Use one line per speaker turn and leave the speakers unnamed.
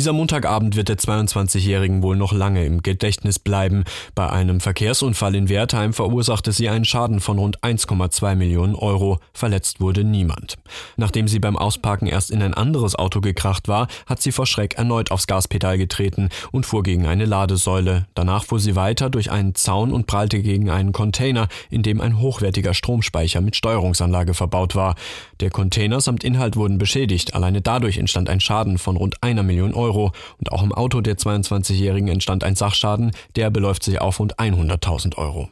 Dieser Montagabend wird der 22-Jährigen wohl noch lange im Gedächtnis bleiben. Bei einem Verkehrsunfall in Wertheim verursachte sie einen Schaden von rund 1,2 Millionen Euro. Verletzt wurde niemand. Nachdem sie beim Ausparken erst in ein anderes Auto gekracht war, hat sie vor Schreck erneut aufs Gaspedal getreten und fuhr gegen eine Ladesäule. Danach fuhr sie weiter durch einen Zaun und prallte gegen einen Container, in dem ein hochwertiger Stromspeicher mit Steuerungsanlage verbaut war. Der Container samt Inhalt wurden beschädigt. Alleine dadurch entstand ein Schaden von rund 1 Million Euro. Und auch im Auto der 22-Jährigen entstand ein Sachschaden, der beläuft sich auf rund 100.000 Euro.